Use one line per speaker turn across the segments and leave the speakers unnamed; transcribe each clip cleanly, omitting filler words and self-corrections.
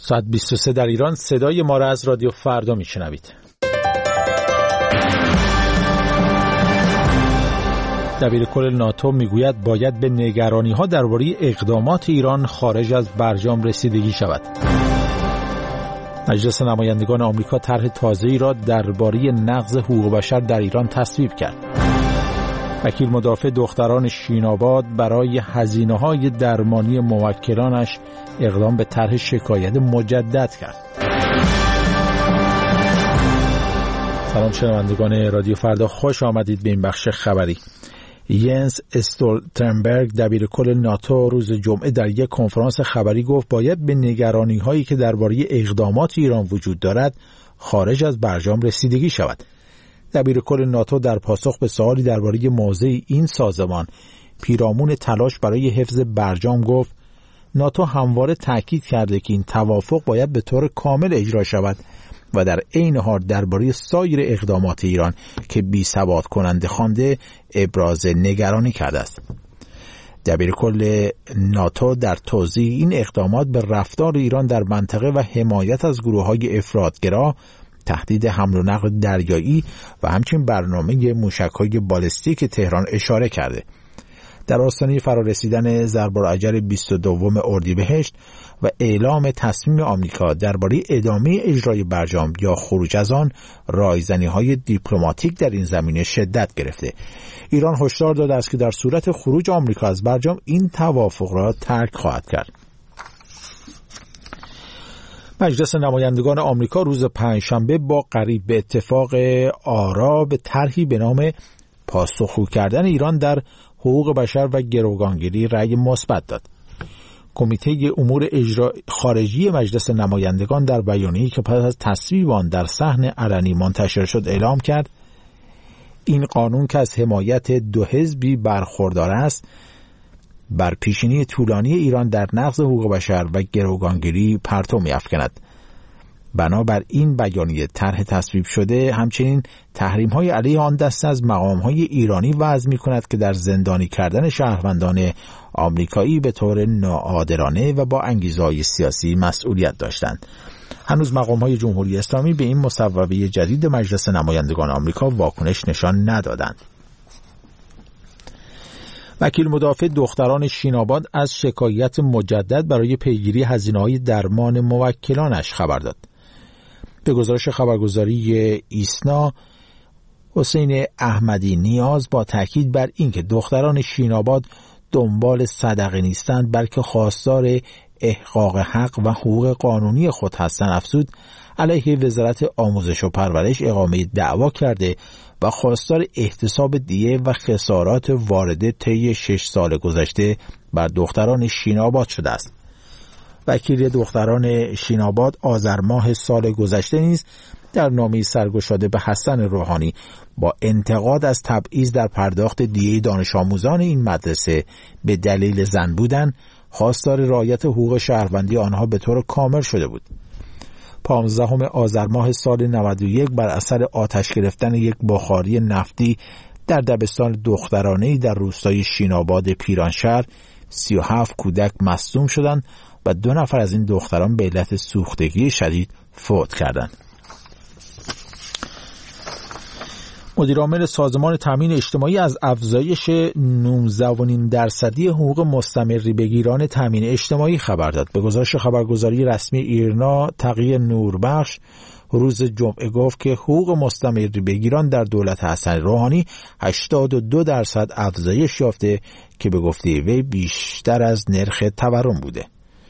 ساعت 23 در ایران. صدای ما را از رادیو فردا میشنوید. دبیرکل ناتو میگوید باید به نگرانی‌ها درباره اقدامات ایران خارج از برجام رسیدگی شود. مجلس نمایندگان آمریکا طرح تازه‌ای را درباره نقض حقوق بشر در ایران تصویب کرد. وکیل مدافع دختران شیناباد برای هزینه‌های درمانی موکلانش اقدام به طرح شکایت مجدد کرد. سلام شنوندگان رادیو فردا، خوش آمدید به این بخش خبری. ینس استولتنبرگ دبیرکل ناتو روز جمعه در یک کنفرانس خبری گفت باید به نگرانی‌هایی که درباره اقدامات ایران وجود دارد خارج از برجام رسیدگی شود. دبیرکل ناتو در پاسخ به سوالی درباره موضع این سازمان پیرامون تلاش برای حفظ برجام گفت ناتو همواره تاکید کرده که این توافق باید به طور کامل اجرا شود و در عین حال درباره سایر اقدامات ایران که بی‌ثبات کننده خوانده ابراز نگرانی کرده است. دبیرکل ناتو در توضیح این اقدامات به رفتار ایران در منطقه و حمایت از گروه‌های افراطگرا، تهدید حمل و نقل دریایی و همچنین برنامه موشک‌های بالستیک تهران اشاره کرده. در آستانه فرارسیدن ضرب‌الاجل 22 اردیبهشت و اعلام تصمیم آمریکا درباره ادامه اجرای برجام یا خروج از آن، رایزنی‌های دیپلماتیک در این زمینه شدت گرفته. ایران هشدار داده است که در صورت خروج آمریکا از برجام این توافق را ترک خواهد کرد. مجلس نمایندگان آمریکا روز پنجشنبه با قریب به اتفاق آرا به طرحی به نام پاسخگو کردن ایران در حقوق بشر و گروگانگیری رأی مثبت داد. کمیته امور خارجی مجلس نمایندگان در بیانیه‌ای که پس از تصویب آن در صحن علنی منتشر شد اعلام کرد این قانون که از حمایت دو حزبی برخوردار است بر پیشینی طولانی ایران در نقض حقوق بشر و گروگانگیری پرتو می‌افکند. بنابر این بیانیه طرح تصویب شده همچنین تحریم‌های علیه آن دسته از مقام‌های ایرانی وضع می‌کند که در زندانی کردن شهروندان آمریکایی به طور ناعادلانه و با انگیزه‌های سیاسی مسئولیت داشتند. هنوز مقام‌های جمهوری اسلامی به این مصوبه جدید مجلس نمایندگان آمریکا واکنش نشان ندادند. وکیل مدافع دختران شیناباد از شکایت مجدد برای پیگیری هزینه‌های درمان موکلانش خبر داد. به گزارش خبرگزاری ایسنا، حسین احمدی نیاز با تاکید بر اینکه دختران شیناباد دنبال صدقه نیستند بلکه خواستار احقاق حق و حقوق قانونی خود هستند افزود علیه وزارت آموزش و پرورش اقامه دعوا کرده و خواستار احتساب دیه و خسارات وارده طی 6 سال گذشته بر دختران شیناباد شده است. وکیل دختران شیناباد آذر ماه سال گذشته نیز در نامه‌ای سرگشاده به حسن روحانی با انتقاد از تبعیض در پرداخت دیه دانش آموزان این مدرسه به دلیل زن بودن خواستار رعایت حقوق شهروندی آنها به طور کامل شده بود. 15 آذر ماه سال 91 بر اثر آتش گرفتن یک بخاری نفتی در دبستان دخترانه‌ای در روستای شیناباد پیرانشهر 37 کودک مصدوم شدند و 2 نفر از این دختران به علت سوختگی شدید فوت کردند. مدیرعامل سازمان تامین اجتماعی از افزایش 19.5% حقوق مستمری بگیران تامین اجتماعی خبر داد. به گزارش خبرگزاری رسمی ایرنا، تقی نوربخش روز جمعه گفت که حقوق مستمری بگیران در دولت حسن روحانی 82% افزایش یافته که به گفته وی بیشتر از نرخ تورم بوده.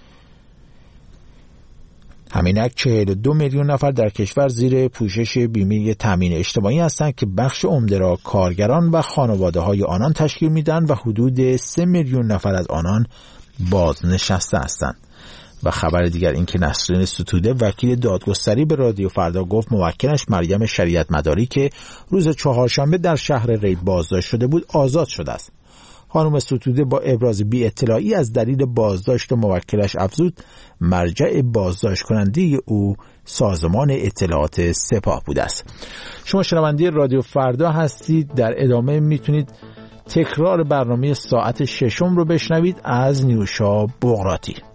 همینک 42 میلیون نفر در کشور زیر پوشش بیمه تامین اجتماعی هستند که بخش عمده را کارگران و خانواده‌های آنان تشکیل میدن و حدود 3 میلیون نفر از آنان بازنشسته هستند. و خبر دیگر این که نسرین ستوده وکیل دادگستری به رادیو فردا گفت موکلش مریم شریعت مداری که روز چهارشنبه در شهر ری بازداشت شده بود آزاد شده است. خانم ستوده با ابراز بی اطلاعی از دلیل بازداشت موکلش افزود مرجع بازداشت کننده او سازمان اطلاعات سپاه بوده است. شما شنونده رادیو فردا هستید. در ادامه میتونید تکرار برنامه ساعت 6 رو بشنوید از نیوشا بغراتی.